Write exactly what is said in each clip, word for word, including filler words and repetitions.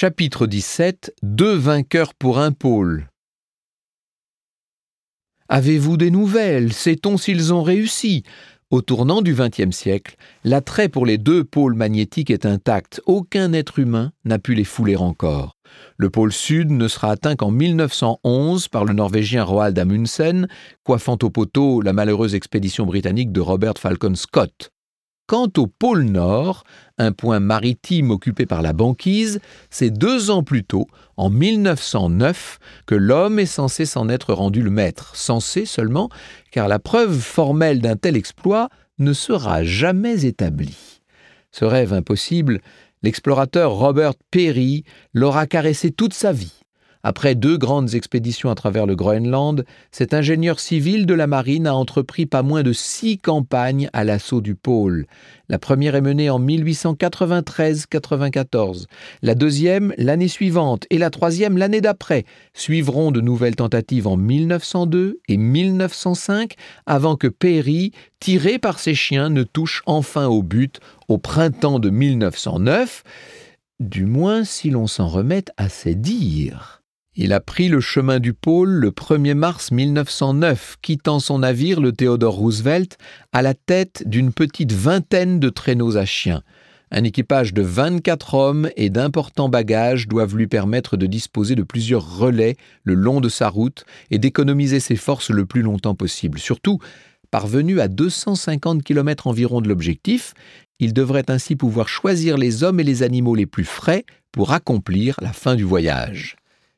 Chapitre dix-sept. Deux vainqueurs pour un pôle. Avez-vous des nouvelles? Sait-on s'ils ont réussi? Au tournant du vingtième siècle, l'attrait pour les deux pôles magnétiques est intact. Aucun être humain n'a pu les fouler encore. Le pôle sud ne sera atteint qu'en mille neuf cent onze par le Norvégien Roald Amundsen, coiffant au poteau la malheureuse expédition britannique de Robert Falcon Scott. Quant au pôle Nord, un point maritime occupé par la banquise, c'est deux ans plus tôt, en mille neuf cent neuf, que l'homme est censé s'en être rendu le maître. Censé seulement, car la preuve formelle d'un tel exploit ne sera jamais établie. Ce rêve impossible, l'explorateur Robert Peary l'aura caressé toute sa vie. Après deux grandes expéditions à travers le Groenland, cet ingénieur civil de la marine a entrepris pas moins de six campagnes à l'assaut du pôle. La première est menée en mille huit cent quatre-vingt-treize quatre-vingt-quatorze, la deuxième l'année suivante et la troisième l'année d'après. Suivront de nouvelles tentatives en mille neuf cent deux et mille neuf cent cinq avant que Peary, tiré par ses chiens, ne touche enfin au but au printemps de mille neuf cent neuf, du moins si l'on s'en remet à ses dires. Il a pris le chemin du pôle le premier mars mille neuf cent neuf, quittant son navire, le Theodore Roosevelt, à la tête d'une petite vingtaine de traîneaux à chiens. Un équipage de vingt-quatre hommes et d'importants bagages doivent lui permettre de disposer de plusieurs relais le long de sa route et d'économiser ses forces le plus longtemps possible. Surtout, parvenu à deux cent cinquante kilomètres environ de l'objectif, il devrait ainsi pouvoir choisir les hommes et les animaux les plus frais pour accomplir la fin du voyage.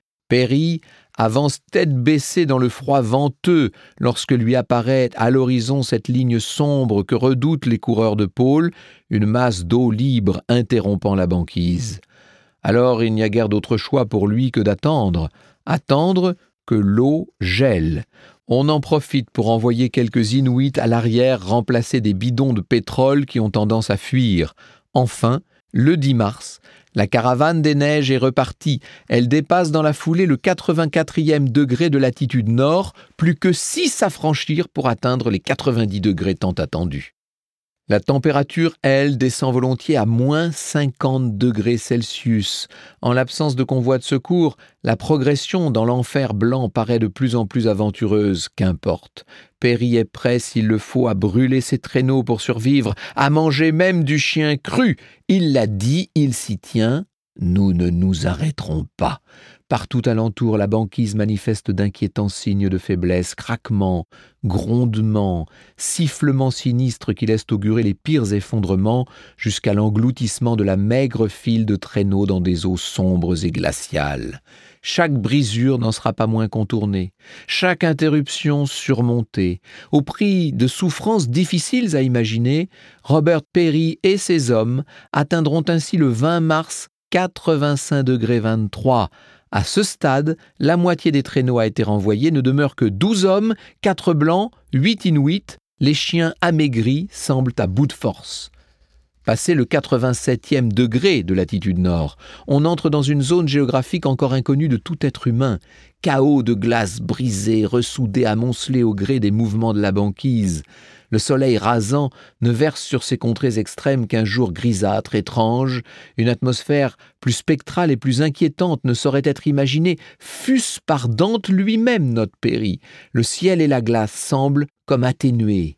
Peary avance tête baissée dans le froid venteux lorsque lui apparaît à l'horizon cette ligne sombre que redoutent les coureurs de pôle, une masse d'eau libre interrompant la banquise. Alors il n'y a guère d'autre choix pour lui que d'attendre, attendre que l'eau gèle. On en profite pour envoyer quelques Inuits à l'arrière remplacer des bidons de pétrole qui ont tendance à fuir. Enfin, le dix mars, la caravane des neiges est repartie. Elle dépasse dans la foulée le quatre-vingt-quatrième degré de latitude nord, plus que six à franchir pour atteindre les quatre-vingt-dix degrés tant attendus. La température, elle, descend volontiers à moins cinquante degrés Celsius. En l'absence de convoi de secours, la progression dans l'enfer blanc paraît de plus en plus aventureuse. Qu'importe. Peary est prêt, s'il le faut, à brûler ses traîneaux pour survivre, à manger même du chien cru. Il l'a dit, il s'y tient. Nous ne nous arrêterons pas. Partout alentour, la banquise manifeste d'inquiétants signes de faiblesse, craquements, grondements, sifflements sinistres qui laissent augurer les pires effondrements jusqu'à l'engloutissement de la maigre file de traîneaux dans des eaux sombres et glaciales. Chaque brisure n'en sera pas moins contournée, chaque interruption surmontée. Au prix de souffrances difficiles à imaginer, Robert Peary et ses hommes atteindront ainsi le vingt mars quatre-vingt-cinq degrés vingt-trois. À ce stade, la moitié des traîneaux a été renvoyée, ne demeure que douze hommes, quatre blancs, huit Inuits. Les chiens amaigris semblent à bout de force. Passé le quatre-vingt-septième degré de latitude nord, on entre dans une zone géographique encore inconnue de tout être humain. Chaos de glace brisée, ressoudée, amoncelée au gré des mouvements de la banquise. Le soleil rasant ne verse sur ces contrées extrêmes qu'un jour grisâtre, étrange. Une atmosphère plus spectrale et plus inquiétante ne saurait être imaginée, fût-ce par Dante lui-même, note Peary. Le ciel et la glace semblent comme atténués,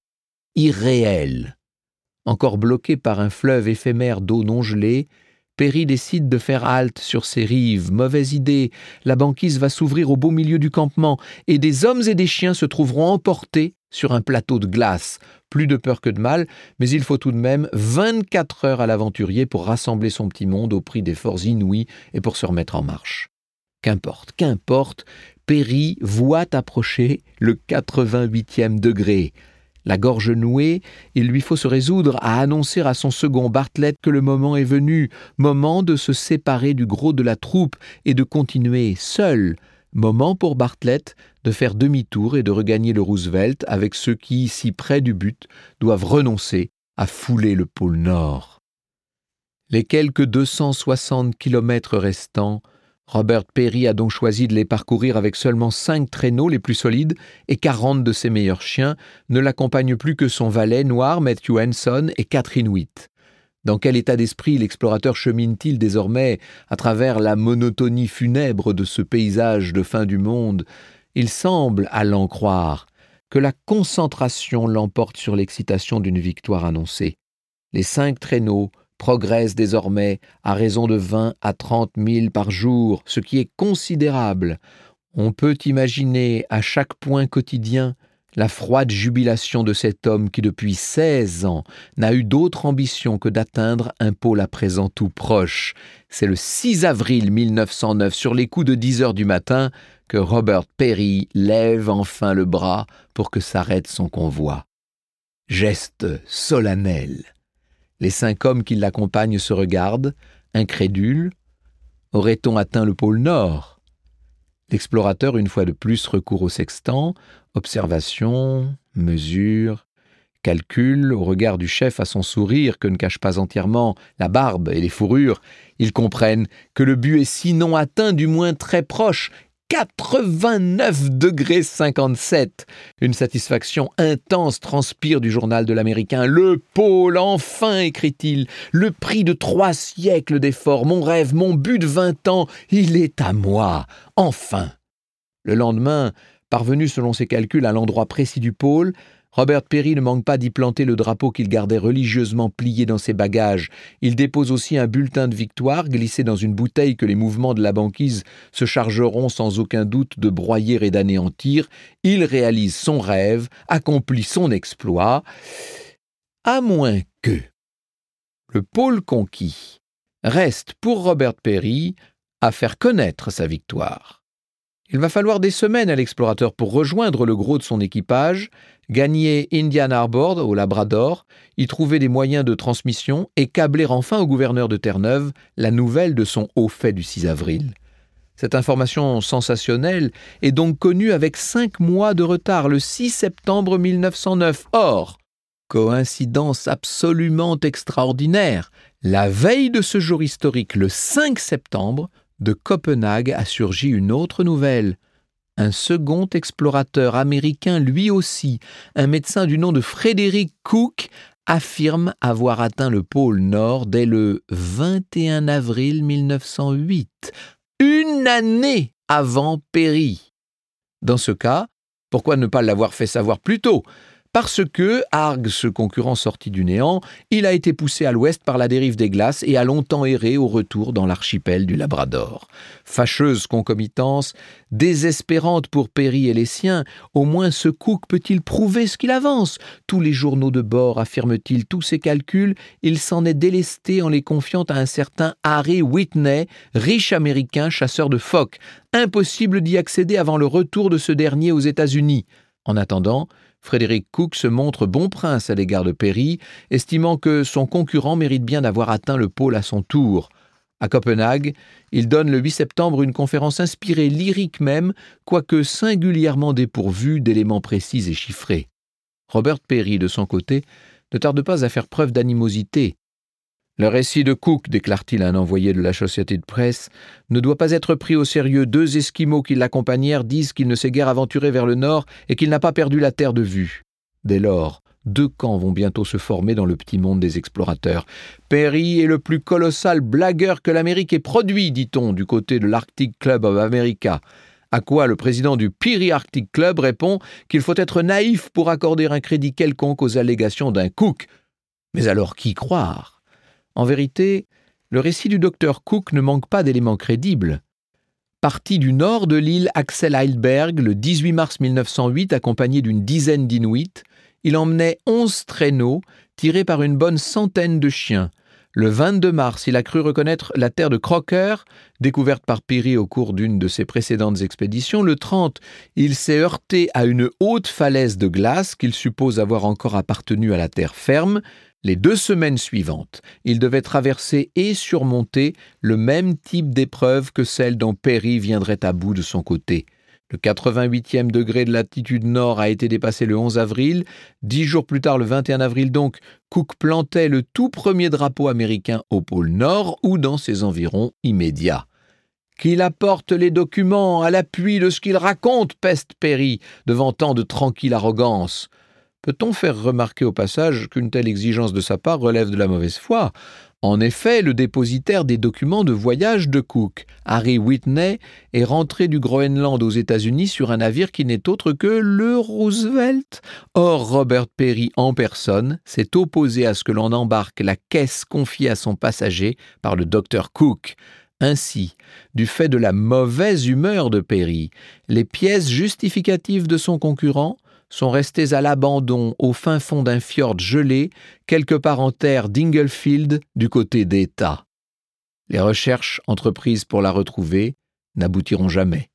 irréels. Encore bloqué par un fleuve éphémère d'eau non gelée, Peary décide de faire halte sur ses rives. Mauvaise idée, la banquise va s'ouvrir au beau milieu du campement et des hommes et des chiens se trouveront emportés sur un plateau de glace. Plus de peur que de mal, mais il faut tout de même vingt-quatre heures à l'aventurier pour rassembler son petit monde au prix d'efforts inouïs et pour se remettre en marche. Qu'importe, qu'importe, Peary voit approcher le quatre-vingt-huitième degré. La gorge nouée, il lui faut se résoudre à annoncer à son second Bartlett que le moment est venu, moment de se séparer du gros de la troupe et de continuer seul, moment pour Bartlett de faire demi-tour et de regagner le Roosevelt avec ceux qui, si près du but, doivent renoncer à fouler le pôle Nord. Les quelques deux cent soixante kilomètres restants, Robert Peary a donc choisi de les parcourir avec seulement cinq traîneaux les plus solides et quarante de ses meilleurs chiens. Ne l'accompagnent plus que son valet noir Matthew Henson et quatre Inuits. Dans quel état d'esprit l'explorateur chemine-t-il désormais à travers la monotonie funèbre de ce paysage de fin du monde? Il semble, à l'en croire, que la concentration l'emporte sur l'excitation d'une victoire annoncée. Les cinq traîneaux progressent désormais à raison de vingt à trente milles par jour, ce qui est considérable. On peut imaginer à chaque point quotidien la froide jubilation de cet homme qui depuis seize ans n'a eu d'autre ambition que d'atteindre un pôle à présent tout proche. C'est le six avril mille neuf cent neuf, sur les coups de dix heures du matin, que Robert Peary lève enfin le bras pour que s'arrête son convoi. Geste solennel. Les cinq hommes qui l'accompagnent se regardent, incrédules. Aurait-on atteint le pôle Nord ? L'explorateur, une fois de plus, recourt au sextant, observation, mesure, calcul. Au regard du chef, à son sourire que ne cachent pas entièrement la barbe et les fourrures, ils comprennent que le but est sinon atteint, du moins très proche. quatre-vingt-neuf degrés cinquante-sept. Une satisfaction intense transpire du journal de l'Américain. « Le pôle, enfin !» écrit-il. « Le prix de trois siècles d'efforts, mon rêve, mon but de vingt ans, il est à moi, enfin !» Le lendemain, parvenu selon ses calculs à l'endroit précis du pôle, Robert Peary ne manque pas d'y planter le drapeau qu'il gardait religieusement plié dans ses bagages. Il dépose aussi un bulletin de victoire glissé dans une bouteille que les mouvements de la banquise se chargeront sans aucun doute de broyer et d'anéantir. Il réalise son rêve, accomplit son exploit, à moins que le pôle conquis reste pour Robert Peary à faire connaître sa victoire. Il va falloir des semaines à l'explorateur pour rejoindre le gros de son équipage, gagner Indian Harbor au Labrador, y trouver des moyens de transmission et câbler enfin au gouverneur de Terre-Neuve la nouvelle de son haut fait du six avril. Cette information sensationnelle est donc connue avec cinq mois de retard, le six septembre mille neuf cent neuf. Or, coïncidence absolument extraordinaire, la veille de ce jour historique, le cinq septembre, de Copenhague a surgi une autre nouvelle. Un second explorateur américain, lui aussi, un médecin du nom de Frederick Cook, affirme avoir atteint le pôle Nord dès le vingt et un avril mille neuf cent huit, une année avant Peary. Dans ce cas, pourquoi ne pas l'avoir fait savoir plus tôt ? Parce que, argue ce concurrent sorti du néant, il a été poussé à l'ouest par la dérive des glaces et a longtemps erré au retour dans l'archipel du Labrador. Fâcheuse concomitance, désespérante pour Peary et les siens, au moins ce Cook peut-il prouver ce qu'il avance ? Tous les journaux de bord affirment-ils tous ses calculs, il s'en est délesté en les confiant à un certain Harry Whitney, riche américain chasseur de phoques. Impossible d'y accéder avant le retour de ce dernier aux États-Unis. En attendant, Frederick Cook se montre bon prince à l'égard de Peary, estimant que son concurrent mérite bien d'avoir atteint le pôle à son tour. À Copenhague, il donne le huit septembre une conférence inspirée, lyrique même, quoique singulièrement dépourvue d'éléments précis et chiffrés. Robert Peary, de son côté, ne tarde pas à faire preuve d'animosité. Le récit de Cook, déclare-t-il à un envoyé de la Associated Press, ne doit pas être pris au sérieux. Deux Esquimaux qui l'accompagnèrent disent qu'il ne s'est guère aventuré vers le nord et qu'il n'a pas perdu la terre de vue. Dès lors, deux camps vont bientôt se former dans le petit monde des explorateurs. Peary est le plus colossal blagueur que l'Amérique ait produit, dit-on, du côté de l'Arctic Club of America. À quoi le président du Peary Arctic Club répond qu'il faut être naïf pour accorder un crédit quelconque aux allégations d'un Cook. Mais alors qui croire ? En vérité, le récit du docteur Cook ne manque pas d'éléments crédibles. Parti du nord de l'île Axel Heilberg le dix-huit mars mille neuf cent huit, accompagné d'une dizaine d'Inuits, il emmenait onze traîneaux tirés par une bonne centaine de chiens. Le vingt-deux mars, il a cru reconnaître la terre de Croker, découverte par Peary au cours d'une de ses précédentes expéditions. Le trente, il s'est heurté à une haute falaise de glace qu'il suppose avoir encore appartenu à la terre ferme. Les deux semaines suivantes, il devait traverser et surmonter le même type d'épreuve que celle dont Peary viendrait à bout de son côté. Le quatre-vingt-huitième degré de latitude nord a été dépassé le onze avril. Dix jours plus tard, le vingt et un avril donc, Cook plantait le tout premier drapeau américain au pôle Nord ou dans ses environs immédiats. « Qu'il apporte les documents à l'appui de ce qu'il raconte, peste Peary, devant tant de tranquille arrogance. » Peut-on faire remarquer au passage qu'une telle exigence de sa part relève de la mauvaise foi ? En effet, le dépositaire des documents de voyage de Cook, Harry Whitney, est rentré du Groenland aux États-Unis sur un navire qui n'est autre que le Roosevelt. Or, Robert Peary en personne s'est opposé à ce que l'on embarque la caisse confiée à son passager par le docteur Cook. Ainsi, du fait de la mauvaise humeur de Peary, les pièces justificatives de son concurrent sont restées à l'abandon au fin fond d'un fjord gelé, quelque part en terre d'Inglefield, du côté d'État. Les recherches entreprises pour la retrouver n'aboutiront jamais.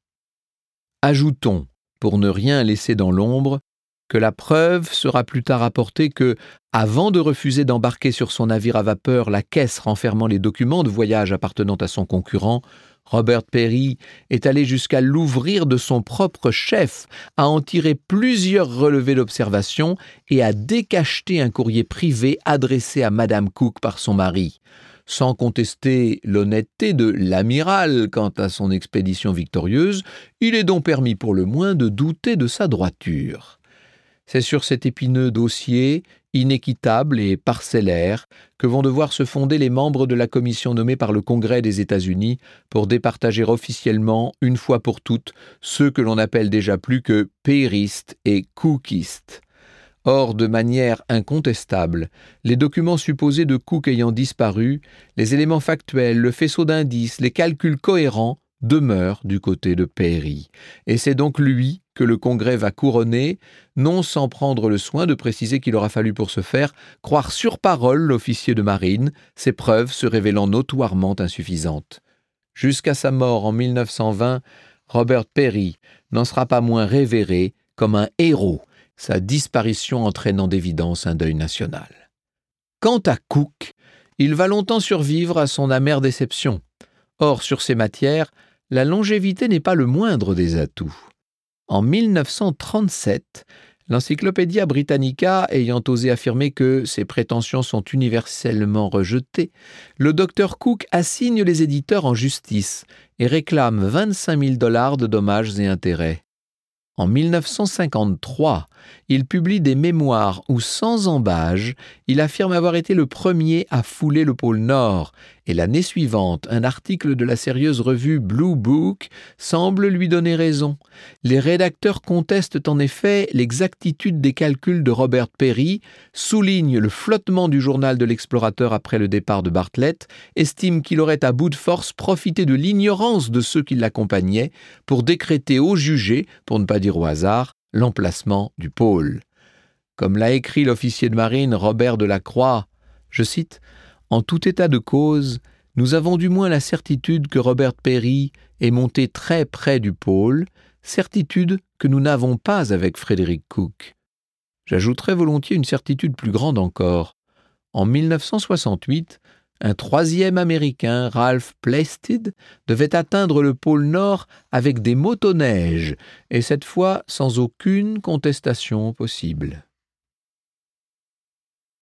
Ajoutons, pour ne rien laisser dans l'ombre, que la preuve sera plus tard apportée que, avant de refuser d'embarquer sur son navire à vapeur la caisse renfermant les documents de voyage appartenant à son concurrent, Robert Peary est allé jusqu'à l'ouvrir de son propre chef, à en tirer plusieurs relevés d'observation et à décacheter un courrier privé adressé à Madame Cook par son mari. Sans contester l'honnêteté de l'amiral quant à son expédition victorieuse, il est donc permis pour le moins de douter de sa droiture. C'est sur cet épineux dossier, inéquitable et parcellaire, que vont devoir se fonder les membres de la commission nommée par le Congrès des États-Unis pour départager officiellement, une fois pour toutes, ceux que l'on appelle déjà plus que péristes et cookistes. Or, de manière incontestable, les documents supposés de Cook ayant disparu, les éléments factuels, le faisceau d'indices, les calculs cohérents demeurent du côté de Peary. Et c'est donc lui que le Congrès va couronner, non sans prendre le soin de préciser qu'il aura fallu pour ce faire croire sur parole l'officier de marine, ses preuves se révélant notoirement insuffisantes. Jusqu'à sa mort en mille neuf cent vingt, Robert Peary n'en sera pas moins révéré comme un héros, sa disparition entraînant d'évidence un deuil national. Quant à Cook, il va longtemps survivre à son amère déception. Or, sur ces matières, la longévité n'est pas le moindre des atouts. En mille neuf cent trente-sept, l'Encyclopædia Britannica ayant osé affirmer que ses prétentions sont universellement rejetées, le docteur Cook assigne les éditeurs en justice et réclame vingt-cinq mille dollars de dommages et intérêts. En mille neuf cent cinquante-trois, il publie des mémoires où, sans embâge, il affirme avoir été le premier à fouler le pôle Nord, et l'année suivante, un article de la sérieuse revue Blue Book semble lui donner raison. Les rédacteurs contestent en effet l'exactitude des calculs de Robert Peary, soulignent le flottement du journal de l'explorateur après le départ de Bartlett, estiment qu'il aurait à bout de force profité de l'ignorance de ceux qui l'accompagnaient pour décréter au jugé, pour ne pas dire au hasard, l'emplacement du pôle. Comme l'a écrit l'officier de marine Robert Delacroix, je cite, « En tout état de cause, nous avons du moins la certitude que Robert Peary est monté très près du pôle, certitude que nous n'avons pas avec Frederick Cook. J'ajouterai volontiers une certitude plus grande encore. En mille neuf cent soixante-huit, un troisième Américain, Ralph Plaisted, devait atteindre le pôle Nord avec des motoneiges, et cette fois sans aucune contestation possible.